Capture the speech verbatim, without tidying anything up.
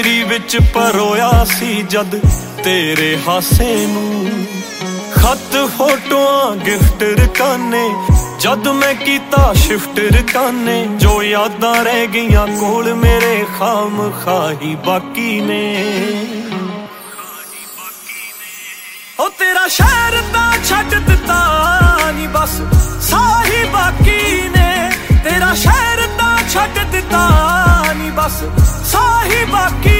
ਵਿੱਚ ਪਰੋਇਆ ਸੀ ਜਦ ਤੇਰੇ ਹਾਸੇ ਨੂੰ, ਖਤ ਫੋਟੋਆਂ ਗਿਫਟ ਰਕਾਨੇ ਜਦ ਮੈਂ ਕੀਤਾ ਸ਼ਿਫਟ ਰਕਾਨੇ, ਜੋ ਯਾਦਾਂ ਰਹਿ ਗਈਆਂ ਕੋਲ ਮੇਰੇ ਖਾਮ ਖਾਹੀ ਬਾਕੀ ਨੇ। ਉਹ ਤੇਰਾ ਸ਼ਹਿਰ ਤਾਂ ਛੱਡ ਦਿੱਤਾ ਨੀ ਬਸ